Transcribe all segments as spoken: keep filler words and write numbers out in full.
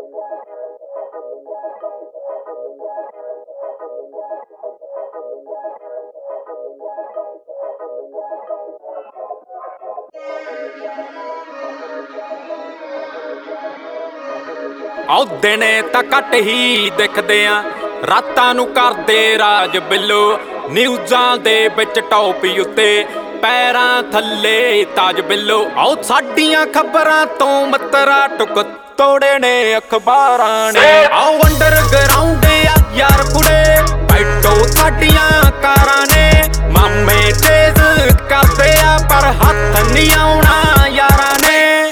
ਆਉ ਦਿਨੇ ਤਾਂ ਘੱਟ ਹੀ ਦਿਖਦੇ ਆ, ਰਾਤਾਂ ਨੂੰ ਕਰਦੇ ਰਾਜ ਬਿੱਲੋ। ਨਿਊਜ਼ਾਂ ਦੇ ਵਿੱਚ ਟੌਪ ਉੱਤੇ, ਪੈਰਾਂ ਥੱਲੇ ਤਾਜ ਬਿੱਲੋ। ਆਉ ਸਾਡੀਆਂ ਖਬਰਾਂ ਤੋਂ ਮਤਰਾ ਟੁਕ ਤੋੜੇ ਨੇ ਅਖਬਾਰਾਂ ਨੇ। ਆਉ ਅੰਡਰਗਰਾਉਂਡ ਆ ਯਾਰ ਕੁੜੇ, ਬੈਠੋ ਸਾਡੀਆਂ ਕਾਰਾਂ ਨੇ। ਮਾਮੇ ਤੇਜ਼ ਕਰਦੇ ਆ ਪਰ ਹੱਥ ਨਹੀਂ ਆਉਣਾ ਯਾਰਾਂ ਨੇ।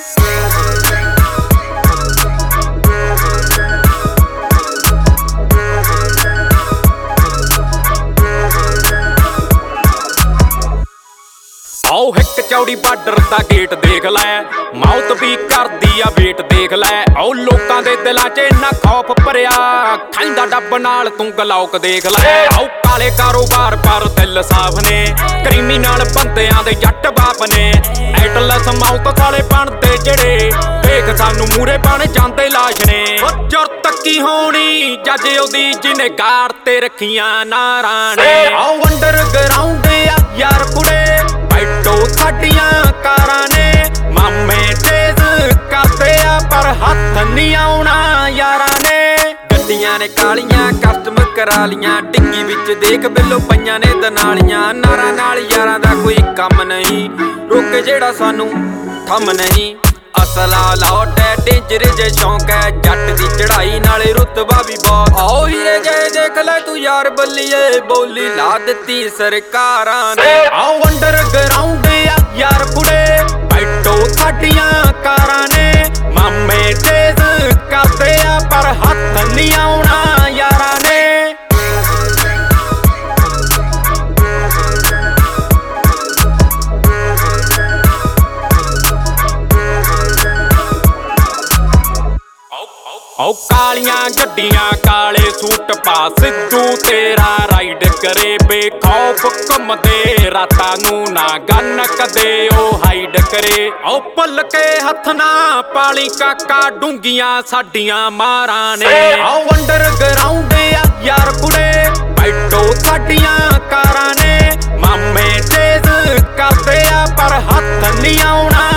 ਆਓ ਹਿੱਕ ਚੌੜੀ ਬਾਰਡਰ ਦਾ ਗੇਟ ਦੇਖ ਲੈ, ਮੌਤ ਵੀ ਕਰਦੀ ਆ ਵੇਟ ਦੇਖ ਲੈ। ਆਓ ਲੋਕਾਂ ਦੇ ਦਿਲਾਂ 'ਚ ਇੰਨਾ ਖੌਫ ਭਰਿਆ, ਖਾਂਦਾ ਡੱਬ ਨਾਲ ਤੂੰ ਗਲੌਕ ਦੇਖ ਲੈ। ਆਓ ਕਾਲੇ ਕਾਰੋਬਾਰ ਪਰ ਦਿਲ ਸਾਫ ਨੇ, ਕ੍ਰਿਮੀਨਲ ਬੰਦਿਆਂ ਦੇ ਜੱਟ ਬਾਪ ਨੇ। ਐਟਲਸ ਮੌਤ ਸਾਲੇ ਬਣਦੇ ਜਿਹੜੇ, ਵੇਖ ਸਾਨੂੰ ਮੂਰੇ ਬਣ ਜਾਂਦੇ ਲਾਸ਼ ਨੇ। ਉਹ ਜੁਰਤ ਕੀ ਹੋਣੀ ਜੱਜ ਉਹਦੀ ਜਿਹਨੇ ਗਾੜ ਤੇ ਰੱਖੀਆਂ ਨਾਰਾਂ ਨੇ। ਆਓ ਅੰਡਰਗਰਾਉਂਡ ਆ ਯਾਰ ਕੁੜੇ, ਬੈਠੋ ਸਾਡੀਆਂ ਕਾਰਾਂ ਨੇ। ਮਾਮੇ ਤੇਜ਼ ਕਰਦੇ ਆ ਪਰ ਹੱਥ ਨਹੀਂ ਆਉਣਾ ਯਾਰਾਂ ਨੇ। ਗੱਡੀਆਂ ਨੇ ਕਾਲੀਆਂ ਕਸਟਮ ਕਰਾ ਲੀਆਂ, ਡਿੱਗੀ ਵਿੱਚ ਦੇਖ ਬਿੱਲੋ ਪਈਆਂ ਨੇ ਦਨਾਲੀਆਂ। ਨਾਰਾਂ ਨਾਲ ਯਾਰਾਂ ਦਾ ਕੋਈ ਕੰਮ ਨਹੀਂ, ਰੁਕ ਜਿਹੜਾ ਸਾਨੂੰ ਥੰਮ ਨਹੀਂ। ਅਸਲਾ ਲੌਟ ਹੈ ਡੇਂਜਰ ਜੇ ਸ਼ੌਂਕ ਹੈ, ਜੱਟ ਦੀ ਚੜਾਈ ਨਾਲੇ ਰੁਤਬਾ ਵੀ ਬਹੁਤ। ਆਓ ਹੀਰੇ ਜੇ ਦੇਖ ਲੈ ਤੂੰ ਯਾਰ ਬੱਲੀਏ, ਬੋਲੀ ਲਾ ਦਿੱਤੀ ਸਰਕਾਰਾਂ ਨੇ। ਆਓ ਅੰਡਰਗਰਾਉਂਡ ਆ ਯਾਰ ਕੁੜੇ, ਬੈਠੋ ਸਾਡੀਆਂ ਕਾਰਾਂ ਨੇ। ਮਾਮੇ ਤੇਜ਼ ਕਰਦੇ ਆ ਪਰ ਹੱਥ ਨਹੀਂ ਆਉਣਾ ਯਾਰਾਂ ਨੇ। ਆਓ ਕਾਲੀਆਂ ਗੱਡੀਆਂ ਕਾਲੇ ਸੂਟ ਪਾ, ਸਿੱਧੂ ਤੇਰਾ ਰਾਈਡ ਕਰੇ ਬੇਖੌਫ ਘੁੰਮਦੇ ਰਾਤਾਂ ਨੂੰ। ਨਾ ਗੰਨ ਕਦੇ ਉਹ ਹਾਈਡ ਕਰੇ। ਆਓ ਭੁੱਲ ਕੇ ਹੱਥ ਨਾ ਪਾਲੀ ਕਾਕਾ, ਡੂੰਗੀਆਂ ਸਾਡੀਆਂ ਮਾਰਾਂ ਨੇ। ਆਓ ਅੰਡਰਗਰਾਉਂਡ ਆ ਯਾਰ ਕੁੜੇ, ਬੈਠੋ ਸਾਡੀਆਂ ਕਾਰਾਂ ਨੇ। ਮਾਮੇ ਤੇਜ਼ ਕਰਦੇ ਆ ਪਰ ਹੱਥ ਨਹੀਂ ਆਉਣਾ